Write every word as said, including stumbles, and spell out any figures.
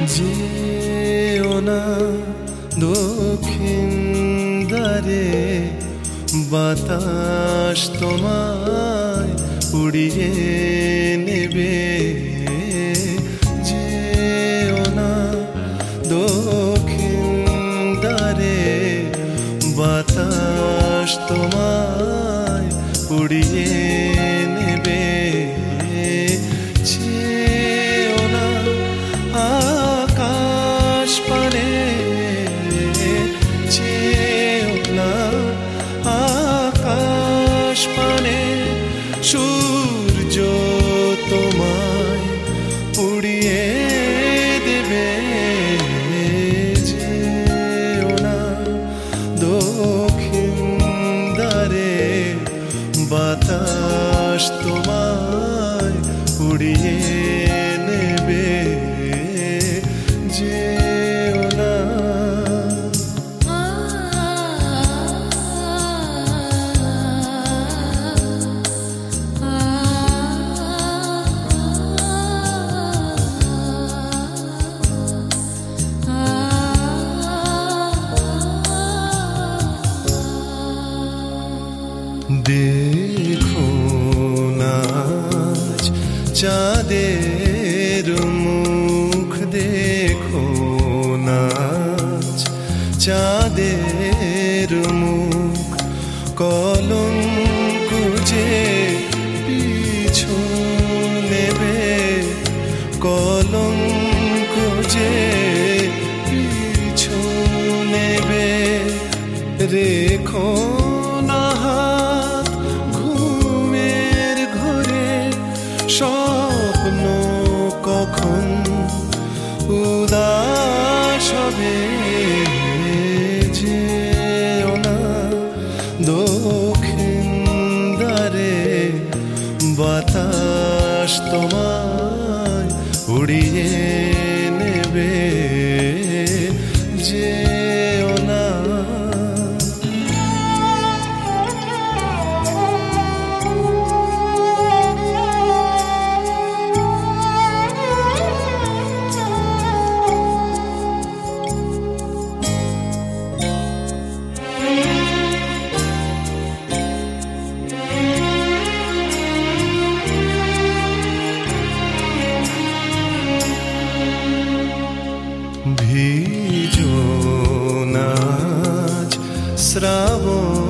যেও না দক্ষিণ দ্বারে, বাতাস তোমায় উড়িয়ে নেবে। যেও না দক্ষিণ দ্বারে, বাতাস তোমায় উড়িয়ে নেবে। যেও না আকাশ পানে, যেও না আকাশ পানে, সূর্য তোমায় পুড়িয়ে দেবে। যেও না দক্ষিণ দ্বারে, বাতাস তোমায় উড়িয়ে নেবে। যেও না। দেখো নাচ চাঁদের মুখ, দেখো নাচ চাঁদের মুখ, কলঙ্ক যে পিছু নেবে, কলঙ্ক যে পিছু নেবে। রেখো না হাত ঘুমের ঘরে, স্বপ্ন কখন উদাস হবে। যেও না দক্ষিণ দ্বারে, বাতাস তোমায় উড়িয়ে নেবে। যেও না। ভিজো নাচ শ্রাবণ